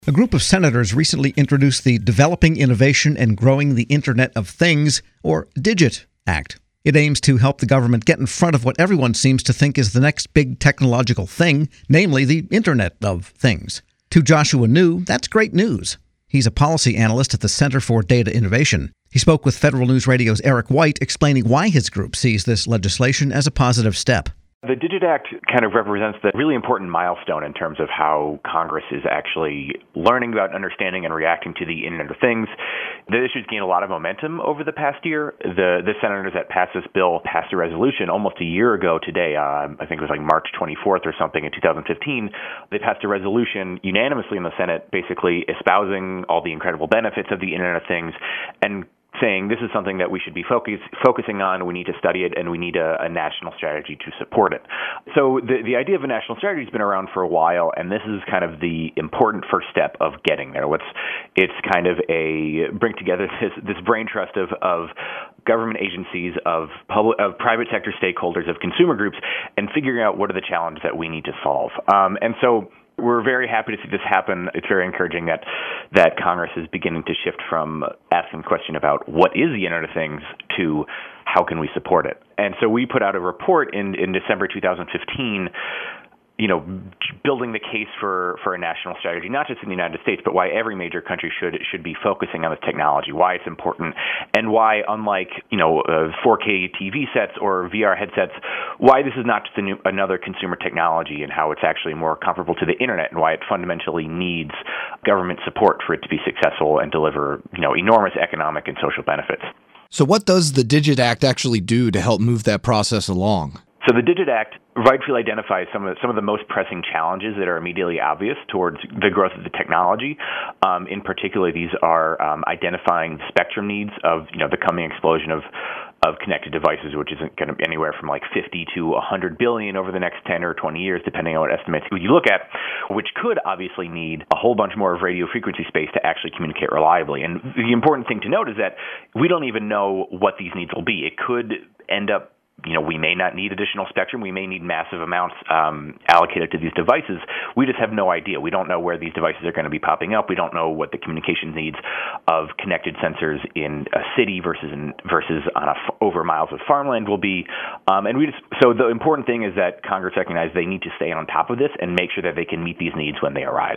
A group of senators recently introduced the Developing Innovation and Growing the Internet of Things, or DIGIT, Act. It aims to help the government get in front of what everyone seems to think is the next big technological thing, namely the Internet of Things. To Joshua New, that's great news. He's a policy analyst at the Center for Data Innovation. He spoke with Federal News Radio's Eric White, explaining why his group sees this legislation as a positive step. The DIGIT Act kind of represents the really important milestone in terms of how Congress is actually learning about, understanding, and reacting to the Internet of Things. The issue's gained a lot of momentum over the past year. The senators that passed this bill passed a resolution almost a year ago today. I think it was like March 24th or something in 2015. They passed a resolution unanimously in the Senate, basically espousing all the incredible benefits of the Internet of Things and saying this is something that we should be focusing on, we need to study it, and we need a national strategy to support it. So the idea of a national strategy has been around for a while, and this is kind of the important first step of getting there. It's kind of bring together this brain trust of government agencies, of private sector stakeholders, of consumer groups, and figuring out what are the challenges that we need to solve. And so we're very happy to see this happen. It's very encouraging that Congress is beginning to shift from asking the question about what is the Internet of Things to how can we support it. And so we put out a report in December 2015, building the case for a national strategy, not just in the United States, but why every major country should be focusing on this technology, why it's important, and why, unlike 4K TV sets or VR headsets, why this is not just another consumer technology, and how it's actually more comparable to the internet, and why it fundamentally needs government support for it to be successful and deliver enormous economic and social benefits. So what does the DIGIT Act actually do to help move that process along? So the DIGIT Act rightfully identifies some of the most pressing challenges that are immediately obvious towards the growth of the technology. In particular, these are identifying spectrum needs of the coming explosion of connected devices, which isn't going to be anywhere from like 50 to 100 billion over the next 10 or 20 years, depending on what estimates you look at, which could obviously need a whole bunch more of radio frequency space to actually communicate reliably. And the important thing to note is that we don't even know what these needs will be. It could end up we may not need additional spectrum. We may need massive amounts allocated to these devices. We just have no idea. We don't know where these devices are going to be popping up. We don't know what the communication needs of connected sensors in a city versus on over miles of farmland will be. So the important thing is that Congress recognizes they need to stay on top of this and make sure that they can meet these needs when they arise.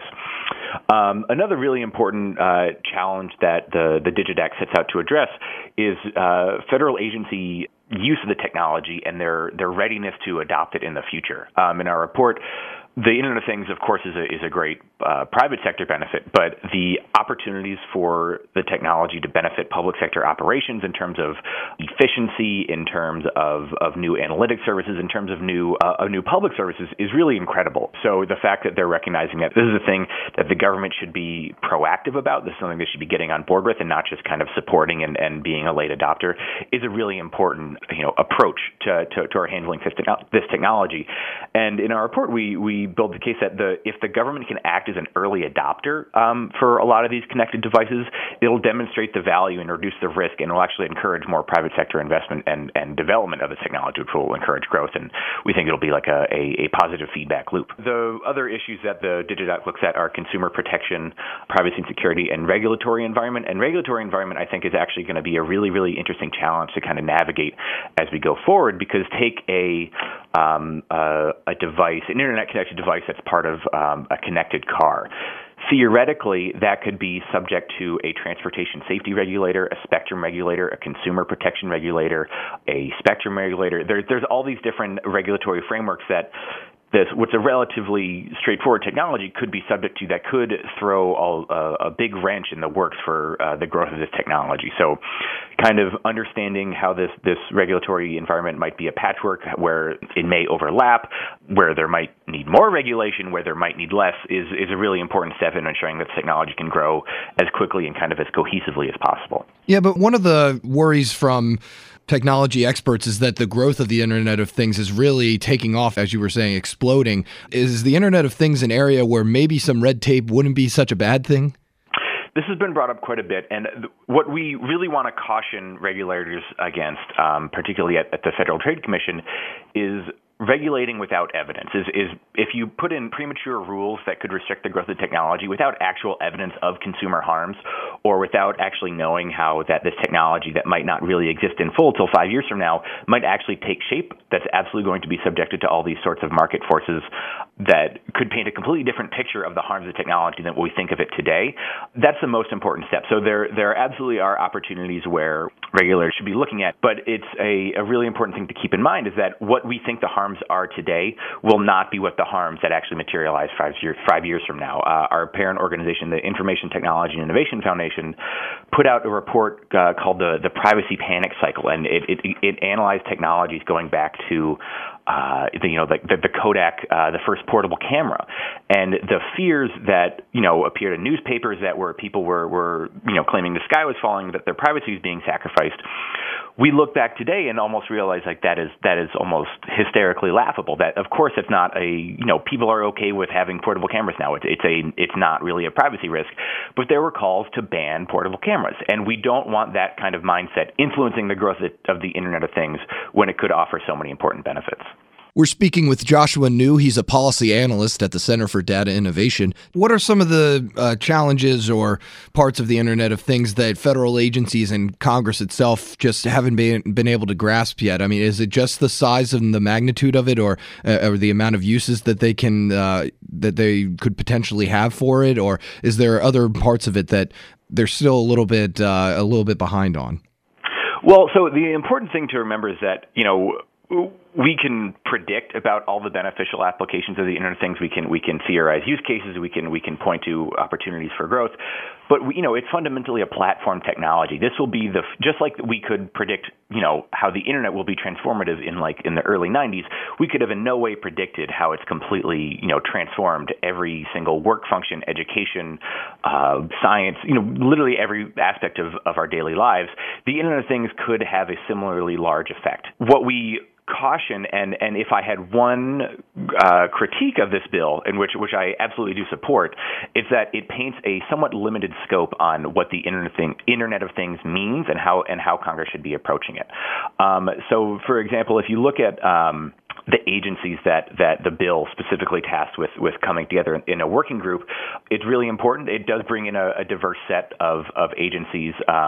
Another really important challenge that the DIGIT Act sets out to address is federal agency use of the technology and their readiness to adopt it in the future. In our report, the Internet of Things, of course, is a great private sector benefit, but the opportunities for the technology to benefit public sector operations in terms of efficiency, in terms of new analytic services, in terms of new public services is really incredible. So the fact that they're recognizing that this is a thing that the government should be proactive about, this is something they should be getting on board with and not just kind of supporting and being a late adopter, is a really important approach to our handling this technology. And in our report, we build the case that if the government can act as an early adopter for a lot of these connected devices, it'll demonstrate the value and reduce the risk, and will actually encourage more private sector investment and development of this technology, which will encourage growth. And we think it'll be like a positive feedback loop. The other issues that the DIGIT Act looks at are consumer protection, privacy and security, and regulatory environment. And regulatory environment, I think, is actually going to be a really, really interesting challenge to kind of navigate as we go forward, because take a device, an internet-connected device that's part of a connected car. Theoretically, that could be subject to a transportation safety regulator, a spectrum regulator, a consumer protection regulator, a spectrum regulator. There's all these different regulatory frameworks that what's a relatively straightforward technology could be subject to, that could throw a big wrench in the works for the growth of this technology. So kind of understanding how this regulatory environment might be a patchwork, where it may overlap, where there might need more regulation, where there might need less, is a really important step in ensuring that technology can grow as quickly and kind of as cohesively as possible. Yeah, but one of the worries from technology experts is that the growth of the Internet of Things is really taking off, as you were saying, exploding. Is the Internet of Things an area where maybe some red tape wouldn't be such a bad thing? This has been brought up quite a bit, and what we really want to caution regulators against, particularly at the Federal Trade Commission, is regulating without evidence is if you put in premature rules that could restrict the growth of technology without actual evidence of consumer harms, or without actually knowing how that this technology that might not really exist in full till 5 years from now might actually take shape, that's absolutely going to be subjected to all these sorts of market forces that could paint a completely different picture of the harms of technology than what we think of it today. That's the most important step. So there absolutely are opportunities where regulators should be looking at, but it's a really important thing to keep in mind is that what we think the harms are today will not be what the harms that actually materialize 5 years from now. Our parent organization, the Information Technology and Innovation Foundation, put out a report called the Privacy Panic Cycle, and it analyzed technologies going back to the Kodak, the first portable camera, and the fears that appeared in newspapers that where people were claiming the sky was falling, that their privacy was being sacrificed. We look back today and almost realize that is almost hysterically laughable. That of course it's not people are okay with having portable cameras now. It's not really a privacy risk, but there were calls to ban portable cameras, and we don't want that kind of mindset influencing the growth of the Internet of Things when it could offer so many important benefits. We're speaking with Joshua New. He's a policy analyst at the Center for Data Innovation. What are some of the challenges or parts of the Internet of Things that federal agencies and Congress itself just haven't been able to grasp yet? I mean, is it just the size and the magnitude of it, or the amount of uses that they could potentially have for it, or is there other parts of it that they're still a little bit behind on? Well, so the important thing to remember is that we can predict about all the beneficial applications of the Internet of Things. We can theorize use cases. We can point to opportunities for growth. But it's fundamentally a platform technology. This will be just like we could predict how the Internet will be transformative in the early 90s. We could have in no way predicted how it's completely transformed every single work function, education, science, literally every aspect of our daily lives. The Internet of Things could have a similarly large effect. What we caution, and if I had one critique of this bill, in which I absolutely do support, is that it paints a somewhat limited scope on what the Internet of Things means and how Congress should be approaching it. So, for example, if you look at the agencies that the bill specifically tasked with coming together in a working group, it's really important. It does bring in a diverse set of agencies.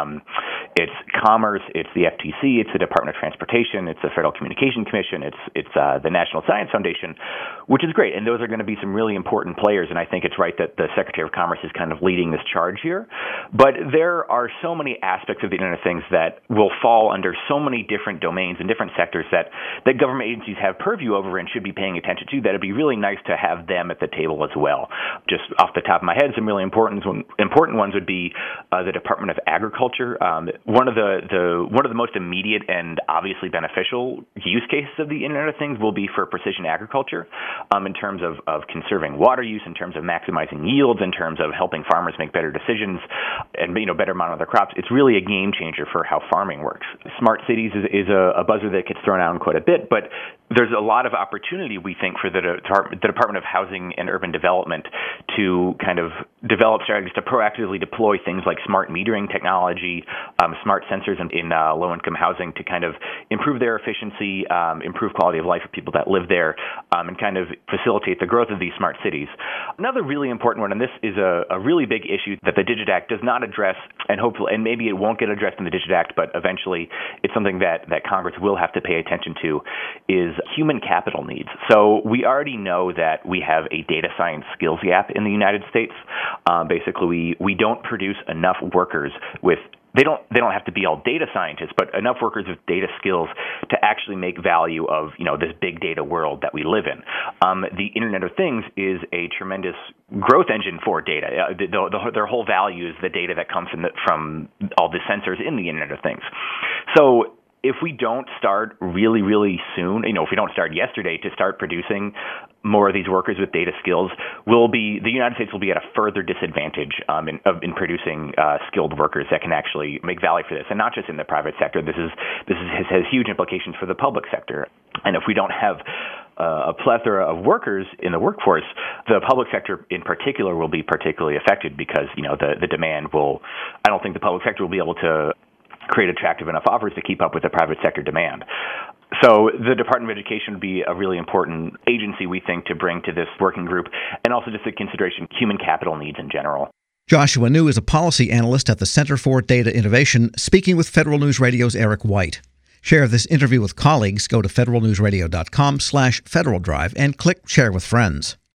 It's Commerce, it's the FTC, it's the Department of Transportation, it's the Federal Communications Commission, it's the National Science Foundation, which is great. And those are going to be some really important players. And I think it's right that the Secretary of Commerce is kind of leading this charge here. But there are so many aspects of the Internet of Things that will fall under so many different domains and different sectors that government agencies have purview over and should be paying attention to, that it'd be really nice to have them at the table as well. Just off the top of my head, some really important ones would be the Department of Agriculture. One of the most immediate and obviously beneficial use cases of the Internet of Things will be for precision agriculture, in terms of conserving water use, in terms of maximizing yields, in terms of helping farmers make better decisions and better monitor their crops. It's really a game changer for how farming works. Smart cities is a buzzword that gets thrown out quite a bit, but there's a lot of opportunity, we think, for the Department of Housing and Urban Development to kind of develop strategies to proactively deploy things like smart metering technology, smart sensors in low-income housing to kind of improve their efficiency, improve quality of life for people that live there, and kind of facilitate the growth of these smart cities. Another really important one, and this is a really big issue that the Digit Act does not address, and hopefully, and maybe it won't get addressed in the Digit Act, but eventually it's something that Congress will have to pay attention to, is human capital needs. So we already know that we have a data science skills gap in the United States. Basically, we don't produce enough workers with They don't have to be all data scientists, but enough workers with data skills to actually make value of this big data world that we live in. The Internet of Things is a tremendous growth engine for data. Their whole value is the data that comes from all the sensors in the Internet of Things. So if we don't start really, really soon, if we don't start yesterday to start producing more of these workers with data skills, the United States will be at a further disadvantage in producing skilled workers that can actually make value for this, and not just in the private sector. This has huge implications for the public sector, and if we don't have a plethora of workers in the workforce, the public sector in particular will be particularly affected because the demand will. I don't think the public sector will be able to create attractive enough offers to keep up with the private sector demand. So the Department of Education would be a really important agency, we think, to bring to this working group, and also just the consideration human capital needs in general. Joshua New is a policy analyst at the Center for Data Innovation, speaking with Federal News Radio's Eric White. Share this interview with colleagues. Go to federalnewsradio.com/Federal Drive and click Share with Friends.